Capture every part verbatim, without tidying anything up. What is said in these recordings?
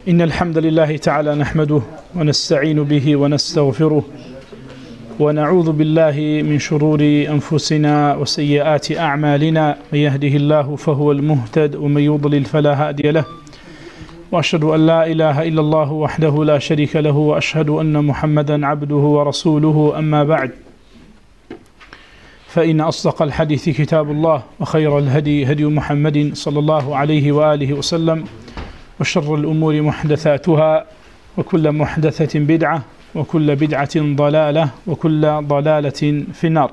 إن الحمد لله تعالى نحمده ونستعين به ونستغفره ونعوذ بالله من شرور أنفسنا وسيئات أعمالنا. من يهده الله فهو المهتد ومن يضلل فلا هادي له، وأشهد أن لا إله إلا الله وحده لا شريك له، وأشهد أن محمدا عبده ورسوله. أما بعد، فإن أصدق الحديث كتاب الله، وخير الهدي هدي محمد صلى الله عليه وآله وسلم، وشر الأمور محدثاتها، وكل محدثة بدعة، وكل بدعة ضلالة، وكل ضلالة في النار.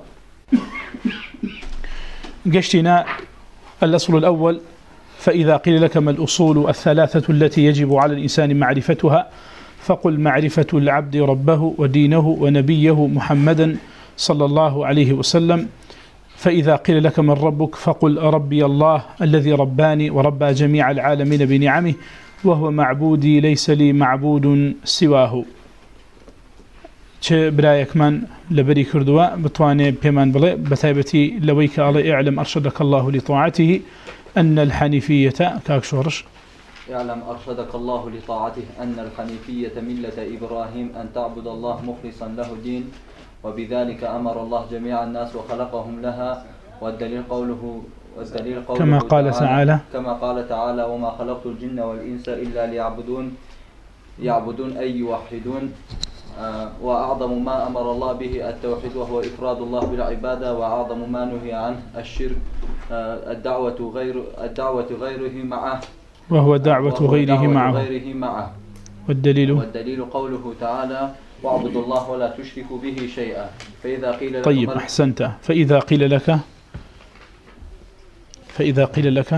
قشتنا الأصل الأول: فإذا قيل لك ما الأصول الثلاثة التي يجب على الإنسان معرفتها، فقل معرفة العبد ربه ودينه ونبيه محمدا صلى الله عليه وسلم. فإذا قيل لك من ربك، فقل ربي الله الذي رباني وربى جميع العالمين بنعمه، وهو معبودي ليس لي معبود سواه. چه برايك من لبري كردوا بتواني بيمان بلي بتايبتي لويك على اعلم أرشدك الله لطاعته أن الحنيفية كاك شورش اعلم أرشدك الله لطاعته أن الحنيفية ملة إبراهيم أن تعبد الله مخلصا له الدين، وبذلك أمر الله جميع الناس وخلقهم لها. والدليل قوله والدليل قوله كما قال تعالى, تعالى كما قال تعالى: وما خلقت الجن والإنس إلا ليعبدون يعبدون أي يوحدون. آه وأعظم ما أمر الله به التوحيد، وهو إفراد الله بالعبادة، وأعظم ما نهي عنه الشرك. آه الدعوة غير الدعوة غيره معه، وهو دعوة وهو غيره, دعوة معه. غيره معه. والدليل والدليل قوله تعالى: واعبدوا الله ولا تشركوا به شيئا. فإذا قيل لك طيب أحسنت. فإذا قيل لك فإذا قيل لك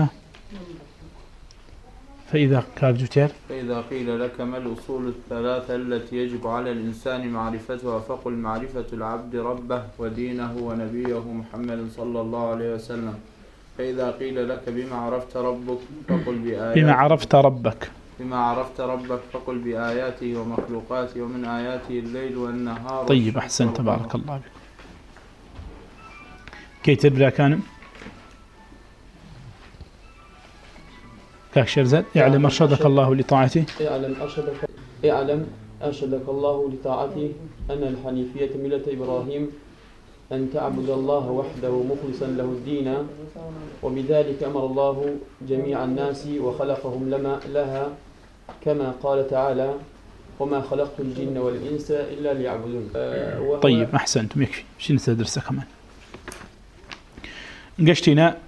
فإذا كابجوتير فإذا قيل لك ما الأصول الثلاثة التي يجب على الإنسان معرفتها، فقل معرفة العبد ربه ودينه ونبيه محمد صلى الله عليه وسلم. فإذا قيل لك بما عرفت ربك، فقل بآياته بما عرفت ربك بما عرفت ربك فقل بآياته ومخلوقاته، ومن آياته الليل والنهار. طيب أحسنت، بارك الله بك. كي تبرا كان كاك شرزت اعلم أرشدك الله لطاعته اعلم أرشدك اعلم أرشدك الله لطاعته أن الحنيفية ملة إبراهيم أن تعبد الله وحده مخلصا له الدين، وبذلك أمر الله جميع الناس وخلقهم لما لها، كما قال تعالى: وما خلقت الجن والإنس إلا ليعبدون. أه طيب أحسنتم، يكفي شي نتدرس كمان. قشتنا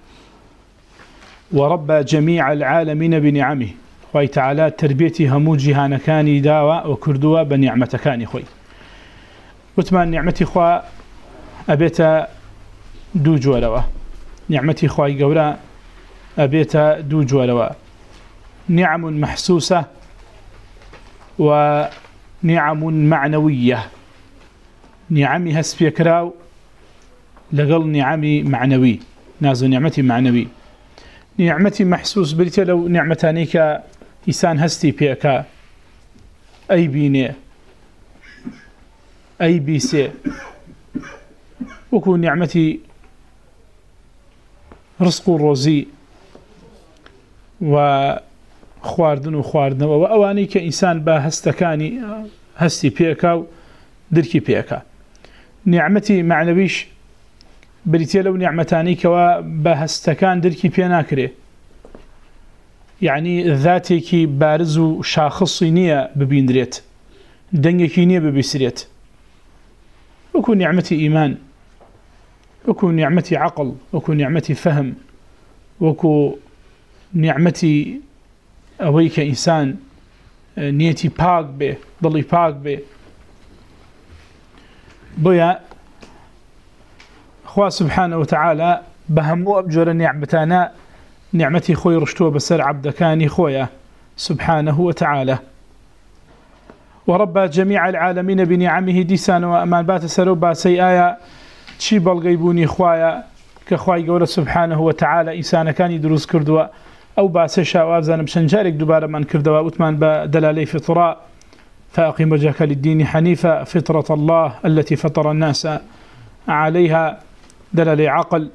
ورب جميع العالمين بنعمه، خوي تعالى تربيتي همو جهان كاني داوى وكردوا بنعمة كاني خوي وتمان نعمتي خوا أبيتا دو جوالوا، نعمتي خواي قولا أبيتا دو جوالوا، نعم محسوسة ونعم معنوية. نعمي هسبيكراو لقل نعمي معنوي، نازو نعمتي معنوي. نعمتي محسوس بريتا لو نعمتانيك إنسان هستي بيكا أي بيني أي بيسي، وكون نعمتي رزق الروزي وخواردن وخواردن، وأواني كإنسان با هستكاني هستي بيكا ودركي بيكا. نعمتي معنويش بريتيا لو نعمتاني كوا بهستكان دركي بيناكري، يعني ذاتي كي بارزو شاخصي نية ببيندريت، دنجي نية ببيسريت. وكون نعمتي إيمان، وكون نعمتي عقل، وكون نعمتي فهم، وكون نعمتي أويك إنسان نيتي باق به ضلي باق به. بويا خواه سبحانه وتعالى بهمو أبجر نعمتانا، نعمتي خوي رشتوه بسر عبدكاني خويا سبحانه وتعالى. ورب جميع العالمين بنعمه ديسان وأمان بات سرو باسي آية تشي بلغيبوني خوايا كخواي قول سبحانه وتعالى إنسان كان يدروس كردوا أو باسي شاوازان بشنجارك دوباره من كردوا وثمان بدلالي فطراء. فأقيم وجهك للدين حنيفا فطرة الله التي فطر الناس عليها، دلالي عقل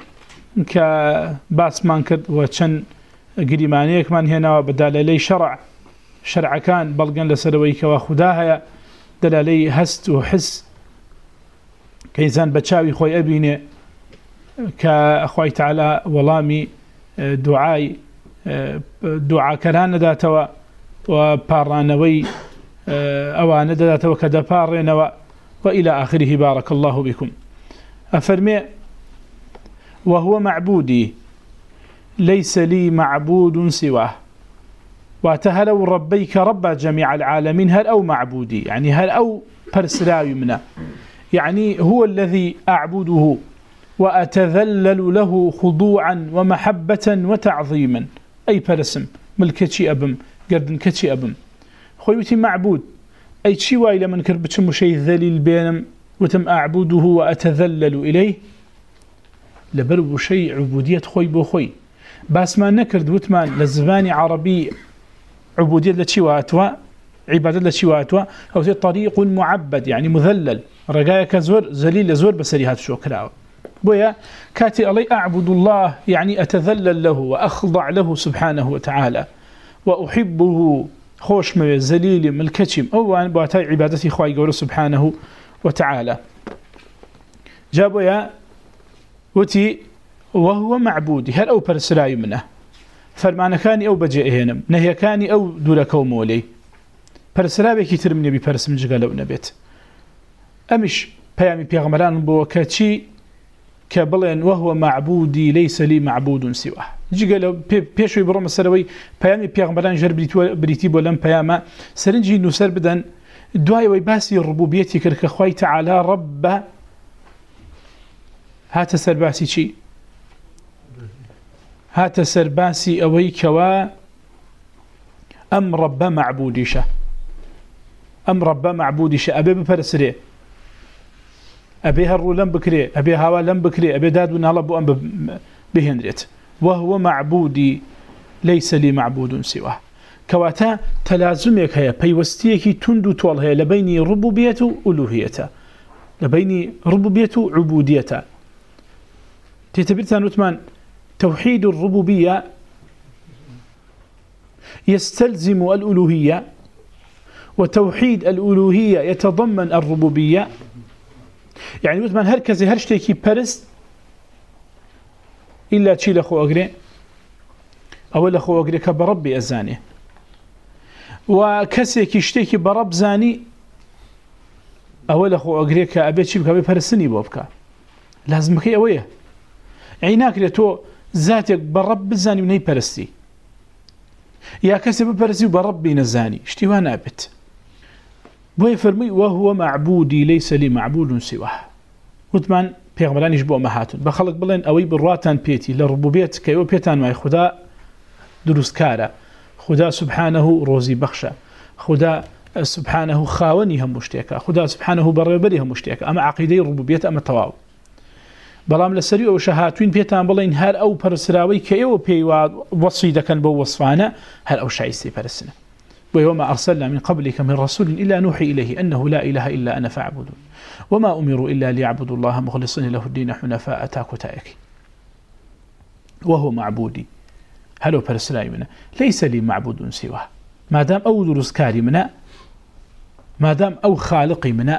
كباس مان كرد وچن قريمانيك من هنا بدلالي شرع شرع كان بلغن لسرويك وخداها دلالي هست وحس كيزان بتشاوي خوي أبيني كأخوي تعالى ولامي دعاي دعاء كران داتوا وبارانوي أوان داتوا كدبارنوا وإلى آخره بارك الله بكم أفرمي وهو معبودي ليس لي معبود سواه واتهلوا ربيك رب جميع العالمين هل أو معبودي يعني هل أو برسراوي منا يعني هو الذي أعبده وأتذلل له خضوعا ومحبة وتعظيما أي برسم ملكتي أبم قردن كتي أبم خويتي معبود أي شيء وايل من كربتشم شيء ذليل بينم وتم أعبده وأتذلل إليه لبرو شيء عبودية خوي بو خوي بس ما نكرد وتمان للزباني عربي عبودية لتشي واتوا عبادة لتشي واتوا أو طريق معبد يعني مذلل رجايك زور ذليل زور بسريهات شو كراو بويا كاتي علي أعبد الله يعني أتذلل له وأخضع له سبحانه وتعالى وأحبه خوش من الزليل ملكتشم أو أن باتاي عبادتي خواي قوله سبحانه وتعالى جابوا يا وتي وهو معبودي هل أو برسراي منه فرمانا كاني أو بجئ هنم نهي كاني أو دولكو مولي برسراي كتير من يبي برس من جغلو نبيت أمش بيامي بيغمران بو كاتشي كبلين وهو معبودي ليس لي معبود سواه جيقالو بيشوي بروم السروي بيامي بيغمران جر بريتي بولم بياما سرنجي نسر بدن دواي ويباسي الربوبيتي كرك أخوي تعالى رب هات سرباسي شي هات سرباسي أويكوا أم رب معبوديشة أم رب معبوديشة أبي بفرسري أبي هرو لم بكري أبي هوا لم بكري أبي داد ونالبو أم بهندريت وهو معبودي ليس لي معبود سواه كواتا تلازمك هي بيوستيك تندو طول هي لبيني ربوبيته ألوهيته لبيني ربوبيته عبوديته تعتبرتها نتمان توحيد الربوبية يستلزم الألوهية وتوحيد الألوهية يتضمن الربوبية يعني نتمان هركزي هرشتيكي برست إلا تشيل أخو أقري أول أخو أقري كبربي أزاني وكسيكي اشتيكي برب زاني أول أخو أقري كأبيت شيبك أبي برسني بوبك لازم كي أويه عيناك لتو ذاتك برب الزاني ونهي برستي يا كسب برستي وبربي نزاني اشتوان أبت بوي فرمي وهو معبودي ليس لي معبود سواه وثمان بيغمران يجبوا مهاتون بخلق بلين أوي بالراتان بيتي لربوبيت كيو بيتان معي خدا دروس كارا خدا سبحانه روزي بخشة خدا سبحانه خاوني هم مشتيكا خدا سبحانه بربري هم مشتيكا أما عقيدة الربوبيت أما التواو بلام لسري أو شهاتوين بيتان بلين هر أو برسراوي كيو بيوا وصيدا كان بو وصفانا هر أو شايستي برسنا وما أرسلنا من قبلك من رسول إلا نوحي إليه أنه لا إله إلا أنا فاعبدون وما أمروا إلا ليعبدوا الله مخلصين له الدين حنفاء تاكو تاكي وهو معبودي هلو برسلاي منا ليس لي معبود سواه ما دام أو درس كاري منا ما دام أو خالقي منا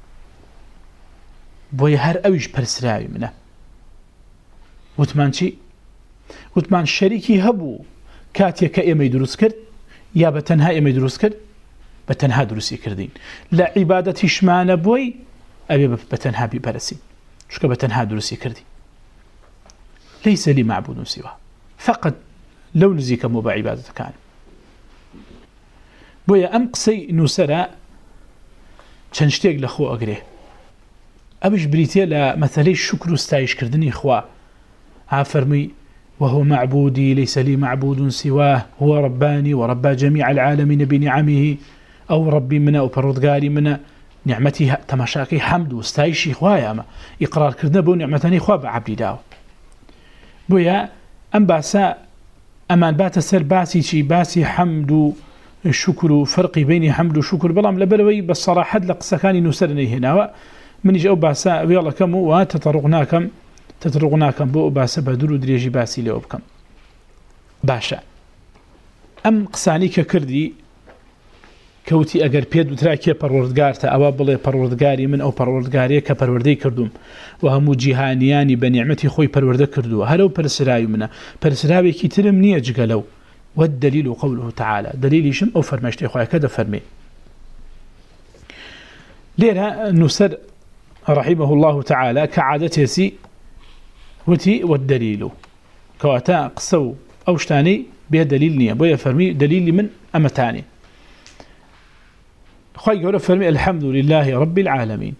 بويهر أويش برسلاي منا وثمان شي وثمان شريكي هبو كاتيا كأيما يدرس كرد يا بتنها أيما يدرس كرد بتنها درسي كردين لا عبادتي شمان بوي أبي بتنها ببرسي شو بتنها درسي كردي ليس لي معبود سواه فقط لو نزيك مو بعبادة كان بويا أم قصي نسرا تنشتيق لخو أقريه أبش بريتيا لمثالي الشكر استايش كردني إخوا عافرمي وهو معبودي ليس لي معبود سواه هو رباني وربى جميع العالمين بنعمه أو ربي منا وبردقاري منا نعمتي تماشاكي حمد واستايشي إخوايا أما إقرار كردنا بو نعمتاني إخوا بعبدي داو بويا أم باسا أمان بات سر باسي شي باسي حمد الشكر فرقي بين حمد وشكر بلام لبلوي بالصراحة لقسكاني نسرني هنا من يجي أو باسا ويلا كم وتطرقناكم تطرقناكم بو باسا بدرو دريجي باسي لأوبكم باشا أم قساني ككردي کەوتی ئەگەر پێ دوترا کێ پەروەردگارتە ئەوە بڵێ پەروەردگاری من ئەو پەروەردگاریە کە پەروەردەی کردوم و هەموو جیهانیانی بە نیعمەتی خۆی پەروەردە کردووە هەرەو پەرسراوی منە پەرسراوێکی ترم نییە جگە لەو والدليل قوله تعالى دليل شم أو فرمشتي خويا كذا فرمي ليرها نسر رحمه الله تعالى كعادته سي وتي والدليل كواتا قصو أو شتاني بها دليل نية بويا فرمي دليل من أمتاني خويا يقول فرمي الحمد لله رب العالمين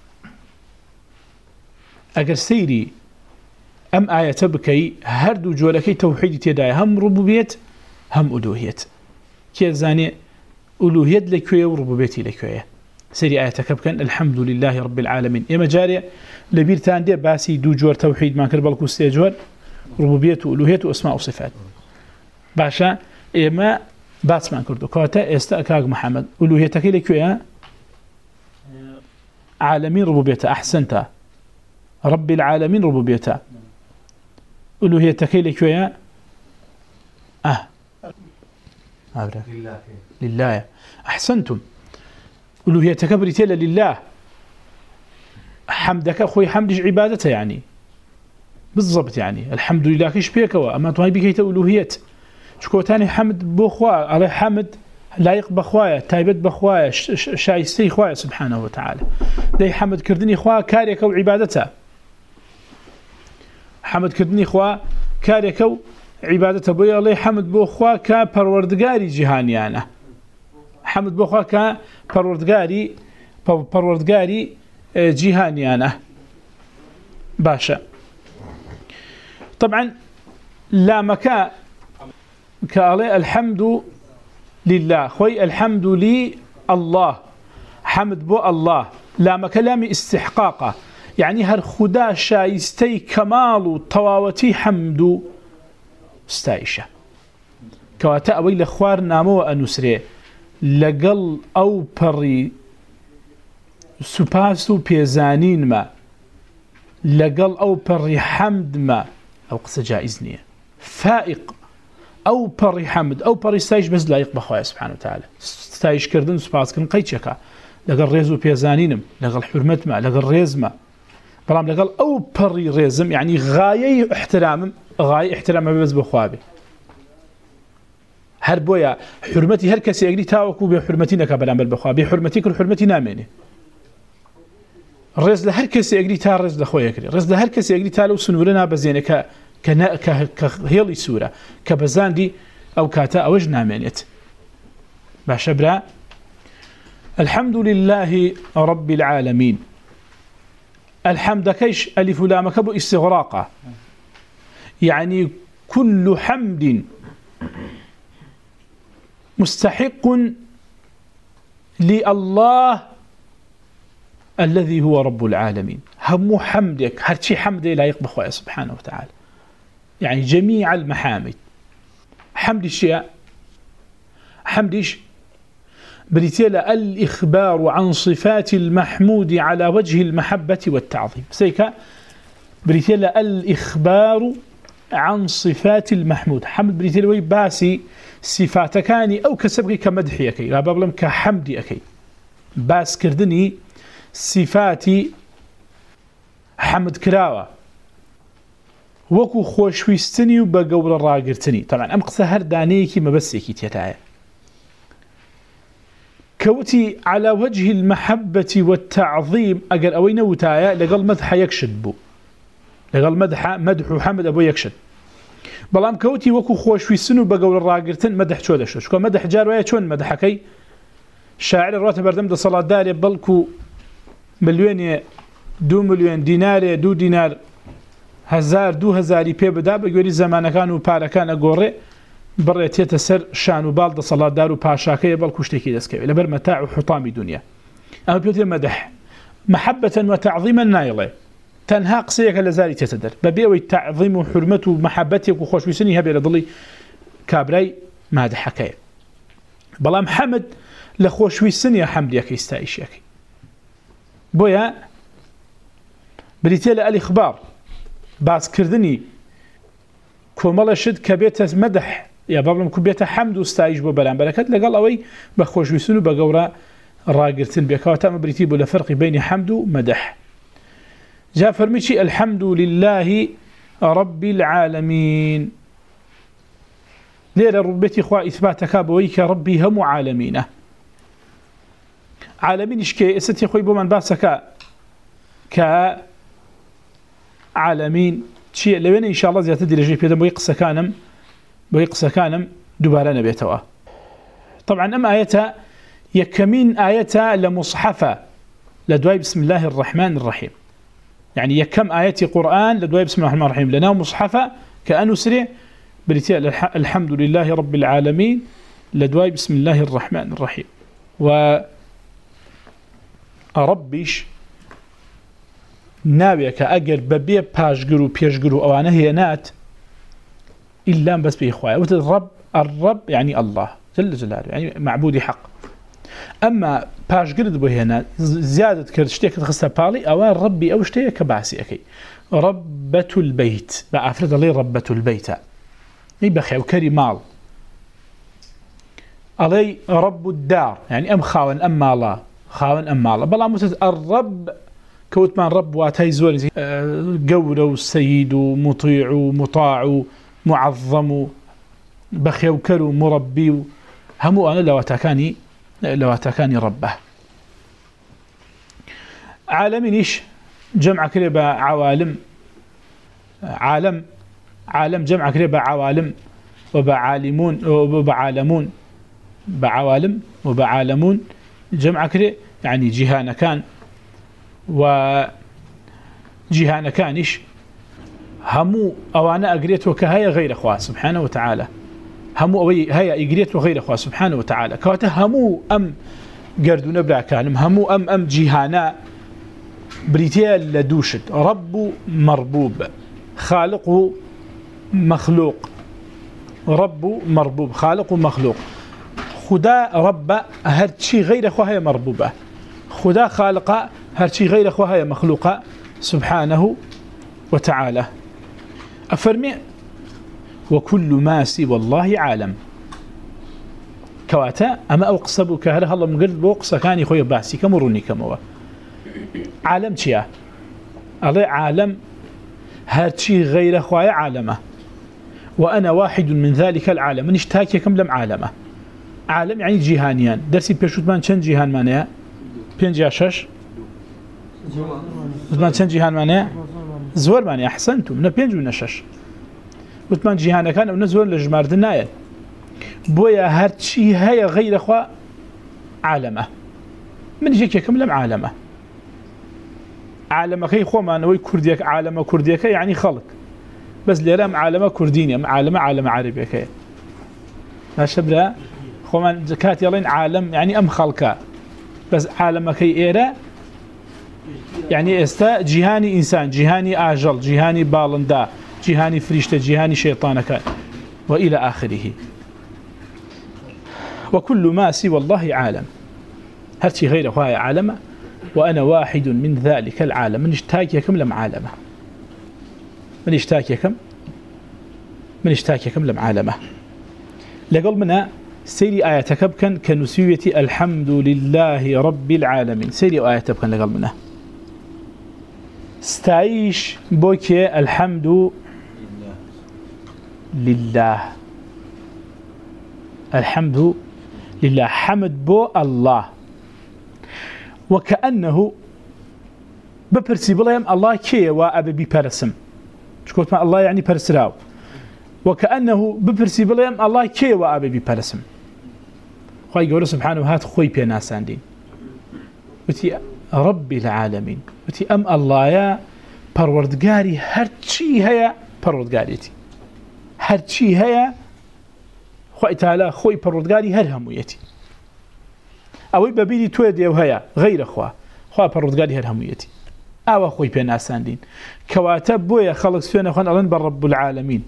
أجر سيري أم آية بكي هردو جولكي توحيد تداي هم ربوبية هم ألوهية كي زاني ألوهية لكوية وربوبيتي لكوية سيري آية كبكن الحمد لله رب العالمين إما جارية لبيرتان دي باسي دو جور توحيد ما كربالكو استيجور ربوبية وألوهية وأسماء وصفات باشا إما باس ما كردو كواتا استأكاق محمد ألوهيتك لكوية عالمين ربوبيته أحسنتا رب العالمين ربوبيته ألوهيتك لكوية أه لله لله أحسنتم ألوهيتك بريتيلا لله حمدك أخوي حمدش عبادته يعني بالضبط يعني الحمد لله كيش بيكوا أما توهي بكيت ألوهية شكو تاني حمد بخوا على حمد لايق بخوايا تايبت بخوايا شايستي خوايا سبحانه وتعالى دي حمد كردني خوا كاريك وعبادته حمد كردني خوا كاريك عبادته بويا الله حمد بخوا كبروردگاري جهانيانه حمد بخوا كبروردگاري بروردگاري جهانيانه باشا طبعا لا مكان كالي الحمد لله خوي الحمد لي الله حمد بو الله لا مكلام استحقاقه يعني هر خدا شايستي كمال طواوتي حمد استايشه كواتا اوي لخوار نامو انسري لقل او بري سوباسو بيزانين ما لقل او بري حمد ما او قصة جائزنية فائق او بري حمد او بري ستايش بس لايق بخوايا سبحانه وتعالى ستايش كردن سباس كن قيتشكا لقل ريزو بيزانينم لقل حرمت ما لقل ريز ما بلام لقل او بري ريزم يعني غاية احترامم غاية احترام بس بخوابي هر بويا حرمتي هر كسي اقري تاوكو بحرمتي نكا بلام بالبخوابي حرمتي كل حرمتي ناميني الرز لهر كسي اقري تا الرز لخويا كري الرز لهر كسي اقري تا لو سنورنا بزينه ك كنا كهيلي سوره كبزاندي او كاتا اوج نامينت باشبرا الحمد لله رب العالمين الحمد كيش الف لام كبو استغراقه يعني كل حمد مستحق لله الذي هو رب العالمين هم حمدك هرشي حمد لا يقبل خواه سبحانه وتعالى يعني جميع المحامد حمد الشيء حمدش بريتيلا الإخبار عن صفات المحمود على وجه المحبة والتعظيم سيكا بريتيلا الإخبار عن صفات المحمود حمد بريتيلا وي باسي صفاتكاني أو كسبقي كمدحي أكي لا بابلم كحمدي أكي باس كردني صفاتي حمد كراوة وكو خوشويستني وبقول الراقرتني طبعا أم قصة هردانيكي مبسيكي تيتايا كوتي على وجه المحبة والتعظيم أقل أوين وتايا لقل مدح يكشد بو لقل مدح مدح حمد أبو يكشد بلام كوتي وكو خوشويستني وبقول الراقرتن مدح شو دشو شكو مدح جاروية شون مدحكي شاعر الرواتب بردم دا صلاة داري بلكو مليون دو مليون دينار دو دينار هزار دو هزاري پێ بدا بەگوێری زەمانەکان و پارەکان ئەگۆڕێ بڕێتێتە سەر شان و باڵ دەسەڵاتدار و پاشاکەیە بەڵکو شتێکی دەستکەوێت لەبەر مەتاع و حوطامی دنیا ئەمە پێوترێ مەدەح محبة وتعظيما نایڵێ تەنها قسەیەکە لە زاری تێتە دەر بەبێەوەی تعظیم و حرمەت و محەبەتێک و خۆشویستنی هەبێ لە دڵی کابرای مادەحەکەیە بەڵام حەمد لە خۆشویستنیە حەمدیەکەی ستایشیەکەی بۆیە بریتێ لە ئەلیخبار باس کردنی کۆمەڵە شت کە بێتە مەدح يا بابلم كبيته حمد واستعيش ببلان بركات لقال أوي بخوش ويسنو بقورا راقرتن بيكاوتا مبريتي بلا فرق بين حمد ومدح. جاء فرميشي الحمد لله رب العالمين ليلة ربتي إخوة إثباتك بويك ربي هم عالمين عالمين إشكي إستي أخوي بمن باسك كعالمين شيء لبين إن شاء الله زيادة درجة بيدا بويقص كانم بويقص كانم دوبارا نبيتوا. طبعا أما آياتها يكمين آياتها لمصحفة لدواي بسم الله الرحمن الرحيم، يعني يكم آيات قرآن لدواي بسم الله الرحمن الرحيم لنا مصحفة كأنه سريع بريتيا الحمد لله رب العالمين لدواي بسم الله الرحمن الرحيم. وأربش ناويك أجر ببي باشجرو بيشجرو أو أنا هي نات إلا بس بإخوة وترب الرب يعني الله جل جلاله يعني معبود حق. أما باشجر دبوي هنا زيادة كرشتيك تخصها بالي أو ربي أو شتيك كباسي أكي ربة البيت بأفرد الله ربة البيت يبخي وكريمال علي رب الدار يعني أم خاون أم مالا خاون أم مالا بلا متت الرب كوت من رب واتي زوري قوله السيد مطيع مطاع معظم بخي وكرو مربي همو أنا لو أتاكاني لو أتاكاني ربه. عالمين إيش جمع كريبا عوالم عالم عالم جمع كريبا عوالم وبعالمون وبعالمون بعوالم وبعالمون جمع كري يعني جهان كان وجهان كانش همو أوانا أقريت وكهاية غير أخوة سبحانه وتعالى همو أوي هيا أقريت وغير أخوة سبحانه وتعالى كواته همو أم قردون بلا كانم همو أم أم جهانا بريتيال لدوشت رب مربوب خالق مخلوق رب مربوب خالق مخلوق خدا رب هرشي غير أخوة هي مربوبة خدا خالق هرشي غير أخوة هي مخلوقة سبحانه وتعالى. أفرمي وكل ما سوى الله عالم كواتا أما أوقصبوا كهله الله من قلت بوقصة كان يخوي باسي كمروني كموا عالم تيا الله عالم هرشي غير أخوة عالمه وأنا واحد من ذلك العالم من اشتاكي كم لم عالمه عالم يعني جيهانيان درسي بيشوت مان چند جيهان مانيا پنج یا شش وتمان چند جيهان مانيا زور مانيا احسنتم من پنج من شش وتمان جيهان كان او نزور لجماردن نايل بويا هرشي هيا غير اخوا عالمه من جيك كم لم عالمه عالمه كي خو ما نوي كرديك عالمه كرديك يعني خلق بس ليرام عالمه كردينيا عالمه عالم عربي كي ما شبره خومن زكاة يلين عالم يعني أم خلقا بس عالم كي إيرا يعني استا جهاني إنسان جهاني آجل جهاني بالندا جهاني فريشتة جهاني شيطانك وإلى آخره. وكل ما سوى الله عالم هرشي غير هو عالم وأنا واحد من ذلك العالم من اشتاكيكم لم عالمه من اشتاكيكم من اشتاكيكم لم عالمه. لقل منا سيري آياتك بكن كنسوية الحمد لله رب العالمين سيري آياتك بكن لقل منا استعيش بوكي الحمد لله الحمد لله حمد بو الله وكأنه ببرسي بلايم الله كي وأبي ببرسم شكوت ما الله يعني برسراو وكأنه ببرسي بلايم الله كي وأبي ببرسم خوي يقول سبحانه هات خوي بيناسان دين وتي رب العالمين وتي أم الله يا پروردگاري هرچي هيا پروردگاريتي هرچي هيا خوي تعالى خوي پروردگاري هر همويتي اوي ببيني تو ديو هيا غير خوا خوا پروردگاري هر همويتي او خوي بيناسان دين كواتب بويا خلق سفينه خن الله برب العالمين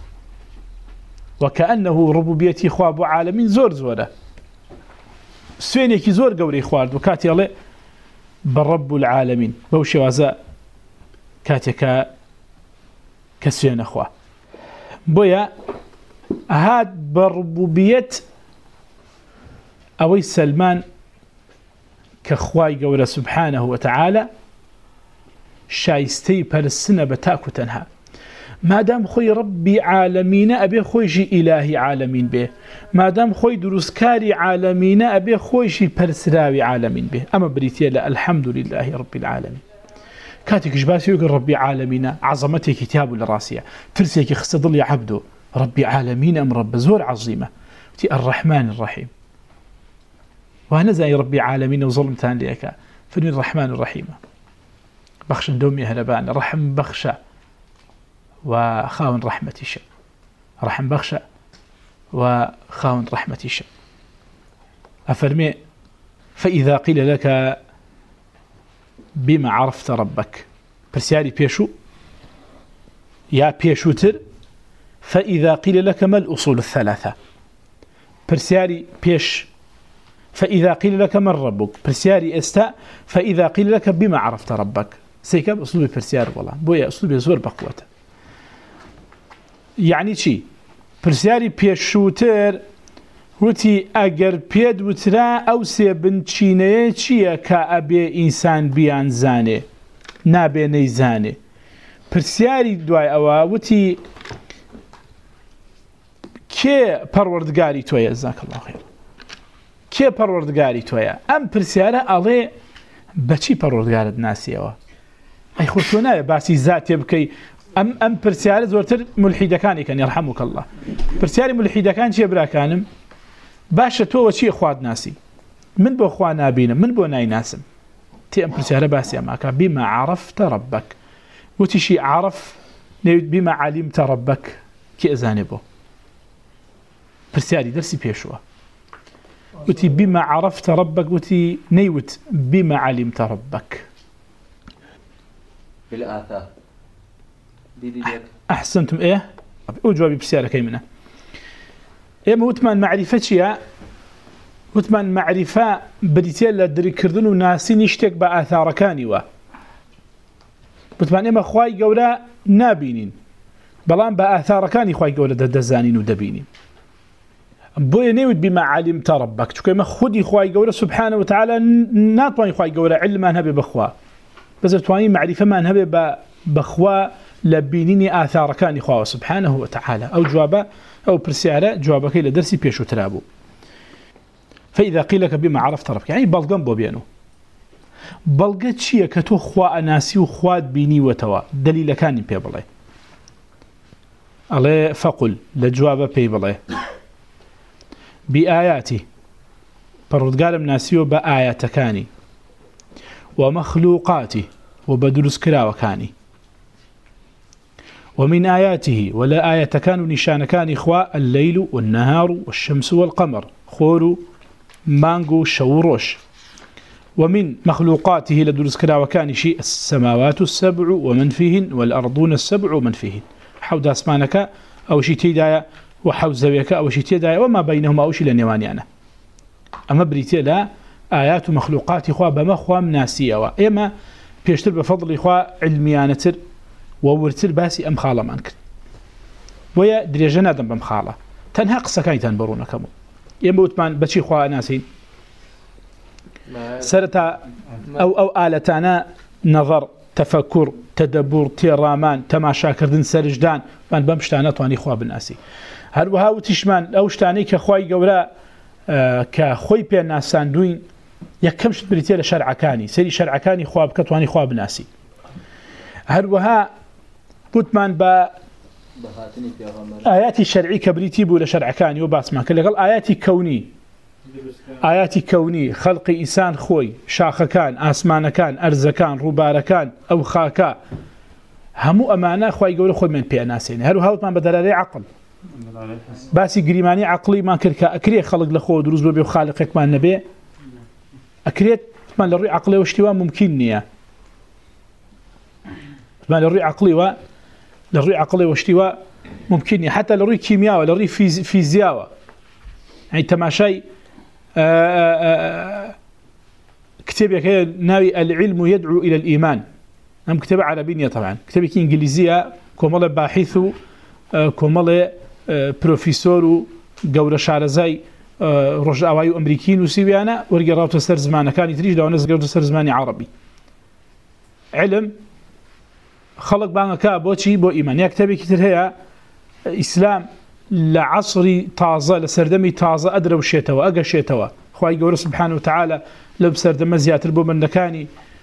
وكأنه ربوبيتي خوا ابو عالمين زور زوره سوينيكي زور قوري خوارد وكاتي الله بالرب العالمين بوشي وازا كاتيكا كسوين أخوة بويا هاد بربوبية أوي سلمان كخواي قول سبحانه وتعالى شايستي برسنة بتاكو تنها ما دام خوي ربي عالمين أبي خوي جي إلهي عالمين به ما دام خوي دروسكاري عالمين أبي خوي جي برسراوي عالمين به أما بريتيا لا الحمد لله رب العالمين كاتك جباسي يقول ربي عالمين عظمتي كتاب لراسية ترسيك خصدل يا عبدو ربي عالمين أم رب زور عظيمة تي الرحمن الرحيم وأنا زي ربي عالمين وظلمتان ليك فني الرحمن الرحيم بخش الدومي هلبان رحم بخشة وخاون رحمة الشيء رحم بخشة وخاون رحمة الشيء أفرمي فإذا قيل لك بما عرفت ربك برسياري بيشو يا بيشوتر فإذا قيل لك ما الأصول الثلاثة برسياري بيش فإذا قيل لك من ربك برسياري استاء فإذا قيل لك بما عرفت ربك سيكاب أسلوبي برسيار والله بويا أسلوبي زور بقوته يعني چی برسیاری پێشووتر وتی ئەگەر پێت وترا ئەو سێ بنچینەیە چییە کە ئەبێ ئینسان بیانزانێ نابێ نەیزانێ پرسیاری دوای ئەوە وتی کێ پەروەردگاری تۆیە جەزاک الله خێر کێ پەروەردگاری تۆیە ئەم پرسیارە ئەڵێ بەچی پەروەردگارت ناسیەوە ئەی خۆ تۆ نایە باسی زاتێ بکەی أم أم برسيارة زورتر ملحدة كان كان يرحمك الله برسيارة ملحدة كان شيء برا كانم باشا تو وشي أخوات ناسي من بو أخوان نابينا من بو ناي ناسم تي أم برسيارة باسي أماك بما عرفت ربك وتشي عرف بما علمت ربك كي أزانبه برسيارة درسي بيشوه وتي بما عرفت ربك وتي نيوت بما علمت ربك بالآثار أحسنتم إيه أجوابي بسيارة كيمنة إيه موتمان معرفتها وتمان معرفة بديتيا لدري كردن وناسي نشتك بآثار كانوا وتمان إما خواي قولا نابينين بلان بآثار كاني خواي قولا دزانين ودبينين بويا نيود بما علمت ربك شو كما خدي خواي قولا سبحانه وتعالى ناطواني خواي قولا علما نهبي بخوا بس تواني معرفة ما نهبي بخوا لبينيني آثار كان إخوة سبحانه وتعالى أو جوابا أو برسيارة جوابك إلى درسي بيشو ترابو فإذا قيل لك بما عرفت ربك يعني بلغن بو بيانو بلغت شيء كتو خواء ناسي وخوات بيني وتوا دليل كان بيبالي الله فقل لجواب بيبالي بآياتي بردقال مناسيو بآيات كاني ومخلوقاتي وبدرس كراوة كاني ومن آياته ولا آية كانوا نشان كان إخواء الليل والنهار والشمس والقمر خورو مانغو شوروش ومن مخلوقاته لدرس كلا وكان شيء السماوات السبع ومن فيهن والأرضون السبع ومن فيهن حود أسمانك أو شيء تيدايا وحود زويك أو شيء تيدايا وما بينهما أو شيء لنواني أنا أما بريتي لا آيات مخلوقات إخواء بمخوة مناسية وإما بيشتر بفضل إخواء علميانتر وورتر باسي أم خالة مانك ويا دريجة نادم بمخالة تنها قصة كاين تنبرونا كمو يموت من بشي خواه ناسين سرتا أو أو آلتانا نظر تفكر تدبر تيرامان تماشا كردن سرجدان من بمشتانا طواني خواه بالناسي هل وهاو تشمان أو شتاني كخواي قولا آه كخوي بيان ناسان دوين يكمشت بريتيا لشرع كاني سري شرع كاني خواه بكتواني خواه بالناسي هل وها بوتمان با آياتي الشرعي كبريتي بولا شرع كاني وباسمان كل قال آياتي كوني آياتي كوني خلق إنسان خوي شاخ كان آسمان كان أرز كان ربار كان أو خاكا همو أمانة خوي يقولوا خوي من بياناسين هل وهاوتمان بدلالي عقل باسي قريماني عقلي ما كركا أكريه خلق لخوه دروز ببي وخالقك ما النبي أكريه ما للري عقلي واشتواه ممكن نية ما للري عقلي و للري عقلي واشتواء ممكن حتى للري كيمياء للري فيزياء يعني تماشي كتابك ناوي العلم يدعو إلى الإيمان هم كتابة عربية طبعا كتابك إنجليزية كمال باحث كمال پرۆفیسۆر و گەورە شارەزای ڕۆژئاوایی و ئەمریکی نووسیویانە وەرگێڕاوتە سەر زمانەکانی تریش داوانە گەورە سەر زمانی عەرەبی. علم خەڵک بانگەکە بۆچی بۆ ئیمان. یا کتێبێکی تر هەیە ئیسلام لە عەسری تازە لە سەردەمی تازە ئەدرەوشێتەوە ئەگەشێتەوە. خوای گەورە سبحانه وتعالى لەو سەردەمە زیاتر بۆ بەندەکانی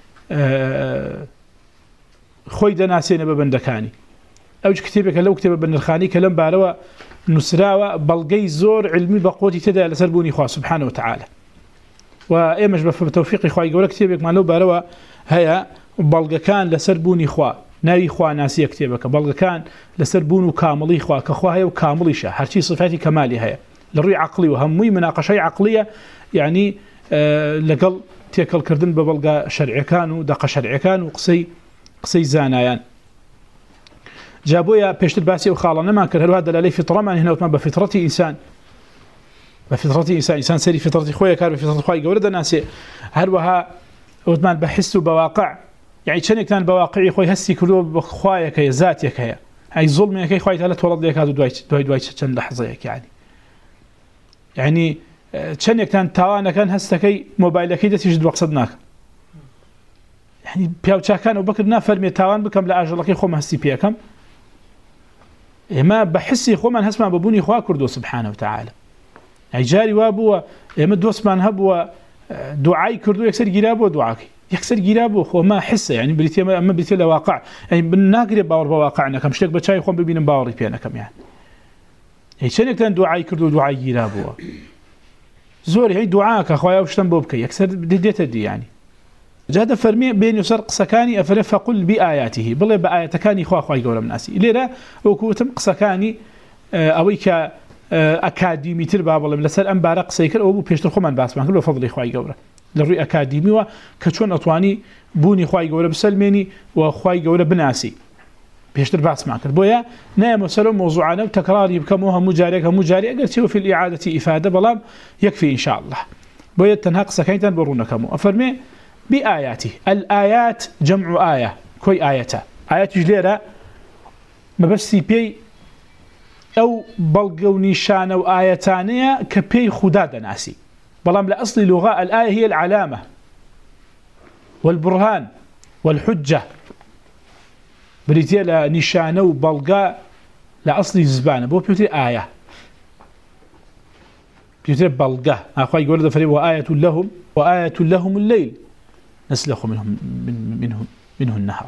خۆی دەناسێنە بە بەندەکانی. ئەوج کتێبێکە لەو کتێبە بەنرخانی کە لەم بارەوە نووسراوە بەڵگەی زۆر علمی بە قوتی تێدا لەسەر بوونی خوا سبحانه وتعالى. و ئێمەش بە تەوفیقی خوای گەورە کتێبێکمان لەو بارەوە هەیە بەڵگەکان لەسەر بوونی خوا. ناوی خوا ناسیە کتێبەکە بەڵگەکان لەسەر بوون و کامڵی خوا کە خوا هەیە و کامڵیشە هەرچی صفاتی کەمالی هەیە لە ڕووی عەقلی و هەمووی مناقەشەی عەقلیە یعنی لەگەڵ تێکەڵکردن بە بەڵگە شەرعیەکان و دەقە شەرعیەکان و قسەی قسەی زانایان. جا بۆیە پێشتر باسی ئەو خاڵانەمان کرد هەروها دەلالەی فیتڕەمان هێناوتمان بە فیتڕەتی ئینسان بە فیتڕەتی ئینسان ئینسان سەری فیتڕەتی خۆیە کار بە فیتڕەتی خوای گەورە دەناسێ. هەروەها ئەوتمان بە حس و بەواقع يعني چەندێکتان بە واقعی خۆی هەستی کردووە بە خوایەکەیە زاتێک هەیە ئەی زوڵمێکەی خوای تەعالە تۆڵەت لێ کات و دوای دوای دوای چەند لەحظەیەک یعنی یعنی چەندێکتان تاوانەکان هەستەکەی مۆبایلەکەی دەستیش بە قسەت ناکە. یعنی پیاوچاکان ئەو بەکرد نافەرمێ تاوان بکەم لە ئاژەڵەکەی خۆم هەستی پێەکەم. ئێمە بە حسی خۆمان هەستمان بە بوونی خوا کردو سبحانه وتعالى. ئەی جاری وا بووە ئێمە دۆستمان هەبووە دوعای کردو یەکسەر گیرا بۆ دوعاکەی یەکسەر گیرا بۆ خۆ ما حسە یعنی بریتێ ئەمە بریتێ لە واقع یعنی ناگرێ باوەڕ بە واقع نەکەم شتێک بە چای خۆم ببینم باوەڕی پێ نەکەم. یان هیچ چەندێکتان دوعای کردو دوعای گیرا بووە زۆر هی دوعاکە خوای ئەو شتم بۆ بکە یەکسەر دێتە دی ینی جا دەفەرمێ بێنی سەر قسەکانی ئەفەرێ فەقول بئایاته بڵێ بە ئاەتەکانی خوا خوای گەورە بناسی. لێرە وەکوتم قسەکانی ئەوەی کە ئەکادیمیتر با بڵێم لەسەر ئەم بارە قسەی کرد ئەوە بوو پێشتر خۆمان باسمان کرد بە فەضڵی خوای گەورە لە ڕووی ئەکادیمیوە کە چۆن ئەتوانی بوونی خوای گەورە بسەلمێنی و خوای گەورە بناسی پێشتر باسمان کرد. بۆیە نایەمە سەر مۆزوعانە و تەکراری بکەمەوە هەموو جارێک هەموو جارێ ئەگەر چێوە فی الإعادة ئیفادە بەڵام یەکفی إن شاء الله. بۆیە تەنها قسەکانیتان بە ڕوونەکەمەوە. ئەفەرمێ بآياته الآيات جمع آية كوي آية آيات جليرة ما بس بي أو بلغو نشان أو آيتانية كبي خداد ناسي بلام لأصل لغة الآية هي العلامة والبرهان والحجة بريتي لنشان أو بلغا لأصل الزبانة بو بيوتي آية بيوتي بلغا أخوة يقول هذا فريق وآية لهم وآية لهم الليل نسلخ منهم من منهم منه النهر.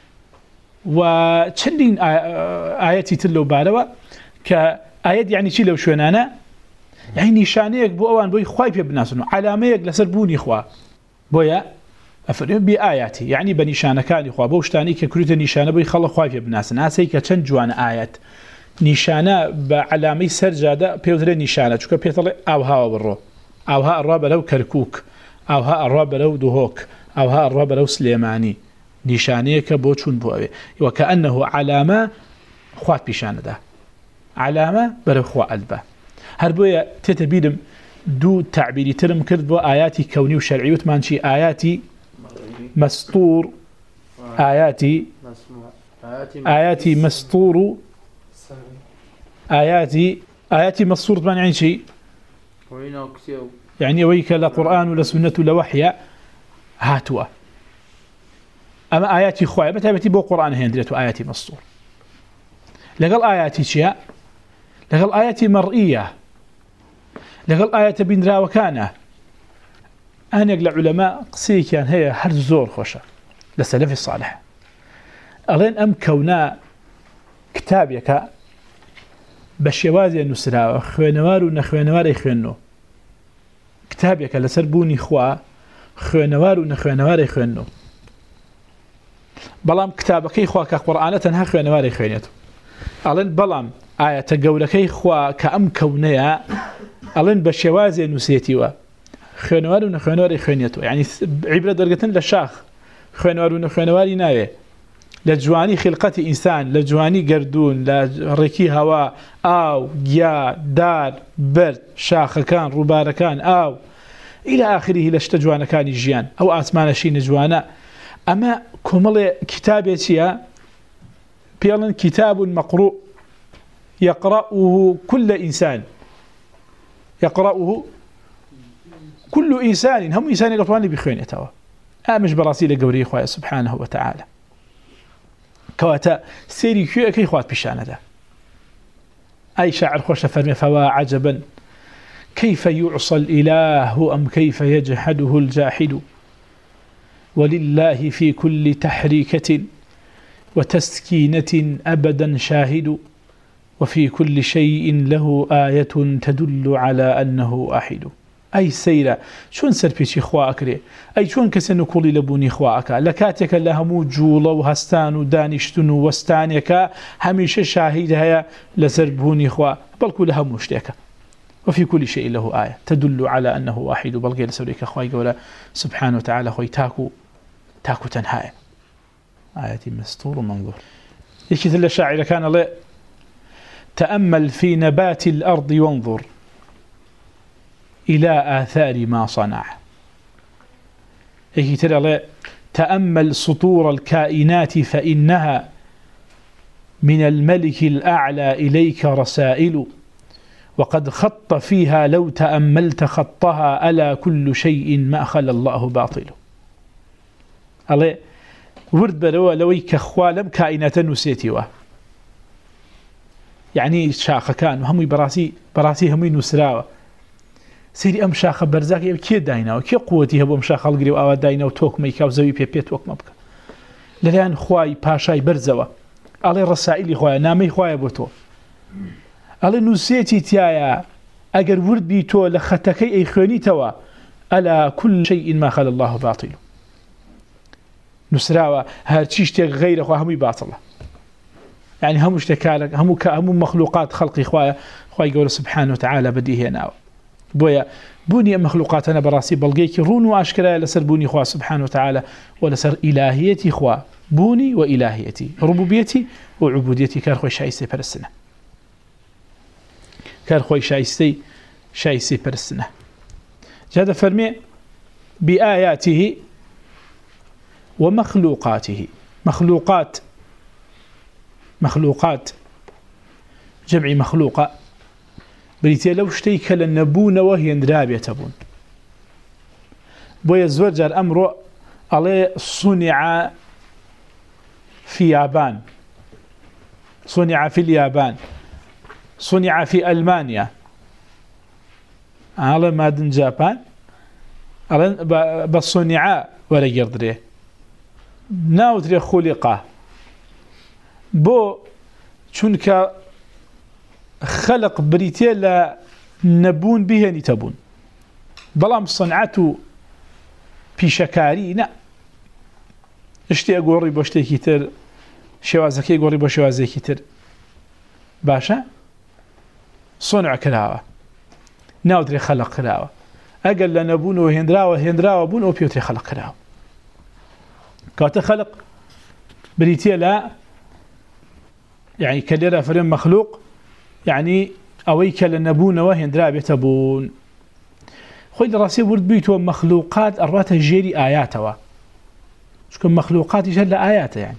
وشندين آياتي تلو باروا كآيات يعني شي لو شونانا يعني نشانيك بو اوان بو خواي بناسنو علاميك لسربوني خوا بويا افرم بآياتي يعني بنشانكان خوا بوشتاني ككريت نشانه بو خلا خواي بناسنا سي كچن جوان آيات نشانه بعلامي سرجاده بيوتر نشانه چوكا بيتل اوها برو اوها الراب لو كركوك اوها الراب لو دهوك اوها الراب لو سليماني نشانيك بو چون بو وكانه علامه خوات بيشانه ده علامه بر خوا البه هر بويا تتبيدم دو تعبيري ترم كرد بو آياتي كوني وشرعي وتمانشي آياتي مسطور آياتي آياتي مسطور آياتي آياتي مسطور تمان يعني شيء يعني ويك لا قرآن ولا سنة ولا وحي هاتوا أما آياتي خوايا بتابتي بو قرآن هندرت آياتي مسطور لقل آياتي شيء لقل آياتي مرئية لقل آيات بين را وكانه أنا أقل علماء قصي كان هي هر زور خوشة لسلف الصالح ألين أم كونا كتابك بشيوازي النسراء خوانوار ونخوانوار يخوانو كتابك لسربوني خوا خوانوار ونخوانوار يخوانو بلام كتابك خوا كقرآن تنها خوانوار يخوانيتو ألين بلام آية قولك خوا كأم كونيا ألين بشيوازي نسيتيوا خوانوار ونخوانوار يخوانيتو يعني عبرة درجة للشاخ خوانوار ونخوانوار ناوي لجواني خلقة إنسان لجواني قردون لركي هواء آو جيا دار برد شاخ كان ربار كان آو إلى آخره لشتجوان كان جيان أو آسمان شين جوانا أما كمال كتابتي بيالن كتاب مقروء يقرأه كل إنسان يقرأه كل إنسان هم إنسان الأطواني بخوينته آمش براسيل قوري إخوة سبحانه وتعالى كواتا سيري كيو أكي إخوات بشانه ده أي شاعر خوش فرمي فوا عجبا كيف يعصى الإله أم كيف يجحده الجاحد ولله في كل تحريكة وتسكينة أبدا شاهد وفي كل شيء له آية تدل على أنه أحد أي سيرة شون سربيشي خواكري أي شون كسنو كولي لبوني خواك لكاتك لهمو جولة وهستان ودانشتن وستانيك هميشه شاهد هيا لسربوني خوا بل كلها مشتيك وفي كل شيء له آية تدل على أنه واحد بل غير سوريك خواي قولا سبحانه وتعالى خوي تاكو تاكو تنهاية آية مستور ومنظور يكي الشاعر كان الله تأمل في نبات الأرض وانظر إلى آثار ما صنع يكي ترى الله تأمل سطور الكائنات فإنها من الملك الأعلى إليك رسائل وقد خط فيها لو تأملت خطها ألا كل شيء ما خلى الله باطل الله ورد بروا لويك خوالم كائنات نسيتوا يعني شاخ كان هم براسي براسي هم نسراوا سيري ام شاخ برزاك كي داينا وكي قوتي هبو مشاخ القري او داينا وتوك ميكا وزوي بيبي توك مبك للان خواي باشاي برزوا على رسائل خواي نامي خواي بوتو على نسيتي تيايا اگر ورد بيتو لختكي اي خوني توا الا كل شيء ما خلى الله باطل نسراوا هر تشتي غير خوا همي باطله يعني هم اشتكالك هم هم مخلوقات خلق اخويا اخويا يقول سبحانه وتعالى بديه هنا بويا بوني مخلوقاتنا براسي بلقيك رون واشكرا لسر بوني اخويا سبحانه وتعالى ولسر الهيتي اخويا بوني والهيتي ربوبيتي وعبوديتي كان خوي شايسي برسنه كان خوي شايسي شايسي برسنه جاد فرمي بآياته ومخلوقاته مخلوقات مخلوقات جمع مخلوقة بريتي لو شتيك لنبون وهي ندرابية تبون بويا الزوجة الأمر عليه صنع في يابان صنع في اليابان صنع في ألمانيا على مادن جابان على بصنع ولا يردري ناوتري خلقه بو چونك خلق بريتي لا نبون به نتبون بلام صنعته بيشكاري نا اشتي اقوري باشتي كتر شوازكي اقوري باشوازي كتر باشا صنع كراوة ناودري خلق كراوة اقل لنبون وهندراوة هندراوة بون وبيوتري خلق كراوة كاته خلق بريتي لا يعني كليرا فريم مخلوق يعني أويك لنبون وهن درابة تبون خويل راسي ورد بيتو مخلوقات الرات جيري آياتها شكون مخلوقات جل آياته يعني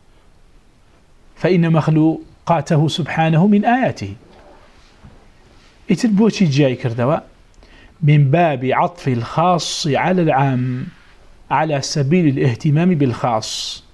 فإن مخلوقاته سبحانه من آياته يتلبوشي جاي كردوا من باب عطف الخاص على العام على سبيل الاهتمام بالخاص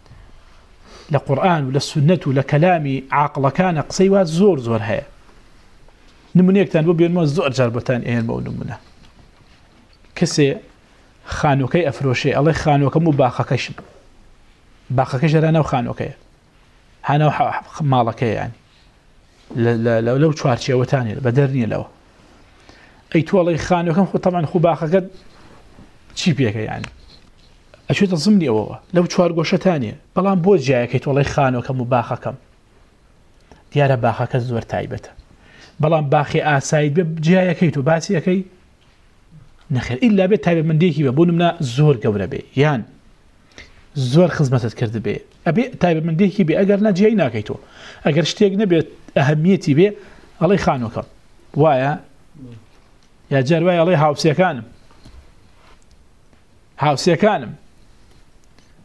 لقرآن ولا السنة ولا كلامي عاقل كان قصيوات زور زور هيا نمونيك تان بوبيان مو زور جربتان ايه المو نمونه كسي خانوكي افروشي الله خانوكي مو باخكش باخكش رانا وخانوكي هانا مالكي يعني لو لو تشوارشي وتاني بدرني لو اي تو الله خانوكي طبعا خو باخكد شي بيك يعني أشو تنظمني أوه لو تشوار قوشة تانية بلان بوز جايكيت والله خانوكم وباخكم ديارة باخك الزور تايبته بلان باخي آسايد بجايكيت وباسيكي نخير إلا بيت تايبة من ديكي ببون منا زور قورة بي يان زور خزمة تذكرد بي أبي تايبة من ديكي بي أقرنا جايناكيتو أقر اشتيقنا بي أهميتي بي الله خانوكم وايا يا جار وايا الله هاوسيكانم هاوسيكانم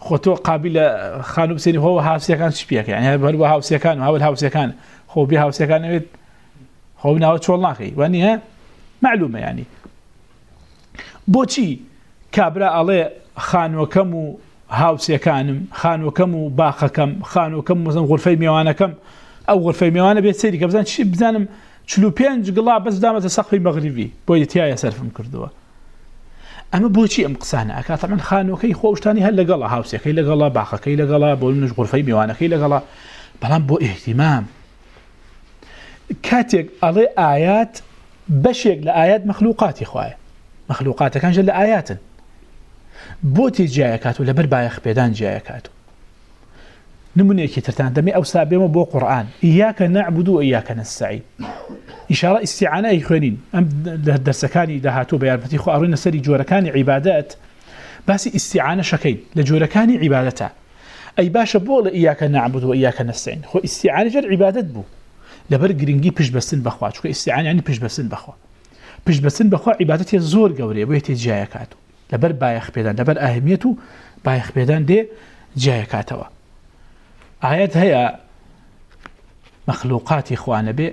خۆتۆ قابل خانوو بسێنی خۆ هاوسەکان شپێک یعنی هەروە هاوسەکان و هاول هاوسەکان خۆ بێ هاوسەکانەوێت خۆ ناوە چۆڵ ناکەی وانە معلومە ینی بۆچی کابرا ئەڵێ خانووەکەم و هاوسەکانم خانووەکەم و باخەکەم خانووەکەم مەزن غورفەی میوانەکەم ئەو غورفەی میوانە بێت سەیری کە بزان چی بزانم چلو و پێنج گڵا بەس دامەتە سەقفی مەغریبی بۆ یەتیایە سەرفم کردووە ئەمە بۆچی ئەم قسانە ئەکات من خانووەکەی خۆشتانی هەر لەگەڵا هاوسەکەی لەگەڵا باخەکەی لەگەڵا بۆ منش غورفەی میوانەکەی لەگەڵا بەڵام بۆ ئیهتیمام کاتێک ئەڵێ ئايات بەشێک لە ئايات مەخلوقاتی خوایە مەخلوقاتەکانش لە ئاياتن بۆتی جایەکات و لەبەر بایەخ پێدان جایەکات نمونەیەکی ترتان دەمێ ئەو سابێمە بۆ قورئان ئیاکە نەعبود و ئیاکە نەستەعین ئیشاڕە ئیستیعانە ئەی خوێنین ئەم دەرسەکانی داهاتوو بە یارمەتی خوا ئەڕووینە سەری جۆرەکانی عیبادەت باسی ئیستیعانە شەکەین لە جۆرەکانی عیبادەتە ئەی باشە بۆ لە ئیاکە نەعبود و ئیاکە نەستەعین خۆ ئیستیعانە جەر عیبادەت بوو لەبەر گرنگی پشتبەستن بەخوا چونکە ئیستیعانە یعنی پشتبەستن بەخوا پشتبەستن بەخوا عیبادەتی زۆر گەورەیە بۆ یەتی جایەکات لەبەر بایەخ پێدان لەبەر ئاهمیەت و بایەخ پێدان دێ جایەکاتەوە ئايات هەیە مەخلوقاتی خوانە بێ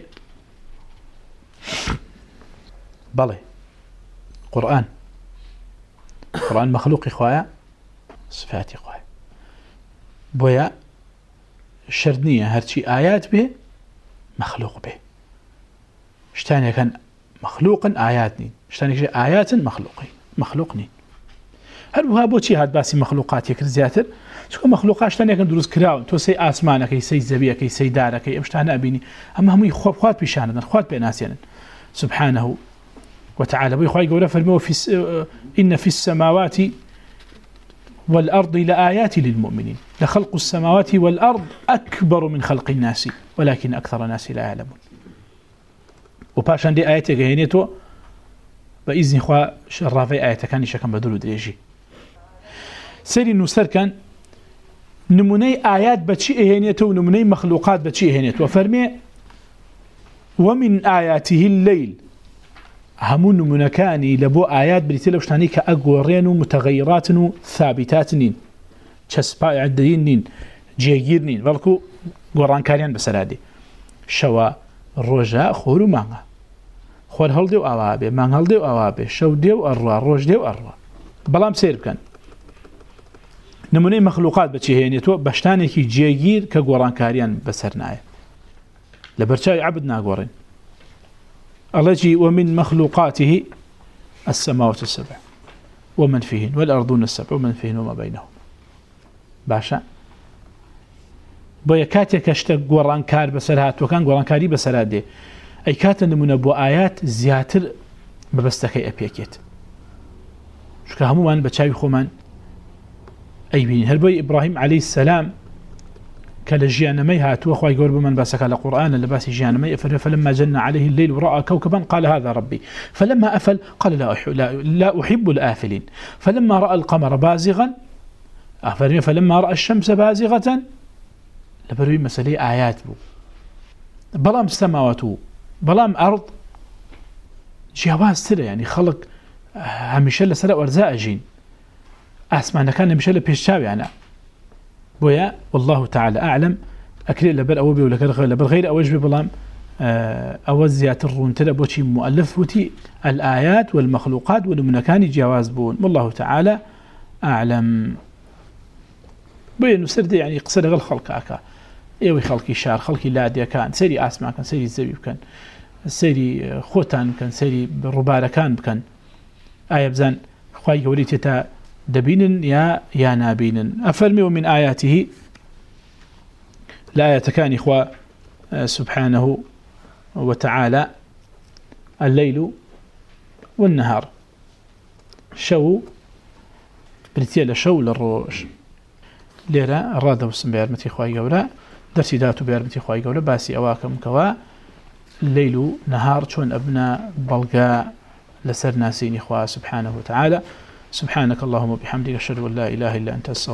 بەڵێ قورئان قورئان مەخلوقی خوایە صفاتی خوایە بۆیە شەرت نییە هەرچی ئايات بێ مەخلوق بێ شتانێکن مەخلوقن ئايات نین شتانێکی ئاياتن مەخلوقی مەخلوق نین هەروها بۆچی هات باسی مەخلوقاتی کرد زیاتر چونکە مەخلوقات شتانێکن دروست کراون تۆ سەی ئاسمانەکەی سەی زەویەکەی سەی دارەکەی ئەم شتانە ئەبینی ئەمە هەمووی خۆ خوات پیشانەدەن خوات پێناسێنن سبحانه وتعالى بۆی خوای گەورە فەرمێوە إن في السماوات والأرض لآيات للمؤمنين لخلق السماوات والأرض أكبر من خلق الناس ولكن أكثر الناس لا يعلمون وباشان دي آياتي هێنێتەوە بإذن خوا شرافي آياتەکانی شەکەم بەدڵ و درێژی سەری نووسەرکەن نمونەی ئايات بەچی ئەهێنێتەوە و نمونەی مەخلوقات بەچی ئەهێنێتەوە فەرمێ ومن آياته الليل هەموو نمونەکانی لە بۆ ئايات بریتە لەو شتانی کە ئەگۆڕێن و متغەیراتن و ثابتات نین چەسپای عەدەدین نین جێگیر نین بەڵکو گۆڕانکاریان بەسەرادێ شەوە ڕۆژە خۆر و مانگە خۆر هەڵدێ و ئاوا بێ مانگ هەڵدێ و ئاوا بێ شەو دێ و ئەڕوا ڕۆژ دێ و ئەڕوا بەڵام سیر بکەن نمونەی مەخلوقات بەچی هێنێتەوە بە شتانێکی جێگیر کە گۆڕانکاریان بەسەر نایە لە بەرچاوی عەبد ناگۆڕین التي ومن مخلوقاته السماوات السبع ومن فيهن والأرضون السبع ومن فيهن وما بينهم باشا بۆیە کاتێک شتە گۆڕانکار بەسەر هاتووەکان گۆڕانکاری بەسەرا دێ ئەی کاتە نمونە بۆ ئايات زیاتر بەبەستەکەی ئەپێکێت چونکە هەمومان بە چاوی خۆمان ئەیبینین هەر بۆی ئیبراهیم عەلەیهی السەلام کە لە ژیانەمەی هاتووە خوای گەورە بمان باسەکە لە قورئانە لە باسی ژیانەمەی ئەفەرمێ فلما جن عليه الليل ورأى كوكبا قال هذا ربي فلما أفل قال لا لا أحب الآفلين فلما رأى القمر بازغا أفرمي فلما رأى الشمس بازغة لبروي مسألة آيات بو بلام سماوات بلام أرض جواز ترى يعني خلق هميشه لسر أرزاء جين أسمعنا كان هميشه لبيشتاوي أنا بويا والله تعالى أعلم أكري لبر أو بي ولا لبر غير أوجب بلام أوزيات الرون ترى بوشي مؤلف وتي الآيات والمخلوقات والمنكان جواز بون والله تعالى أعلم بويا نسرد يعني قصر غير خلق أكا إيوي خلقي شار خلقي لاديا كان سيري أسمع كان سيري الزبيب كان سيري خوتان كان سيري ربارة كان كان آية بزان خواهي قوليتي تا دبين يا يا نابين أفرمي ومن آياته لا يتكاني إخوة سبحانه وتعالى الليل والنهار شو بريتيلا شو للروج ليرا الرادة والسم بيارمتي خواهي قولا درسي داتو بيارمتي خواهي قولا باسي أواكم كوا الليل نهار شون أبناء بلغاء لسر ناسين إخوة سبحانه وتعالى سبحانك اللهم وبحمدك أشهد أن لا إله إلا أنت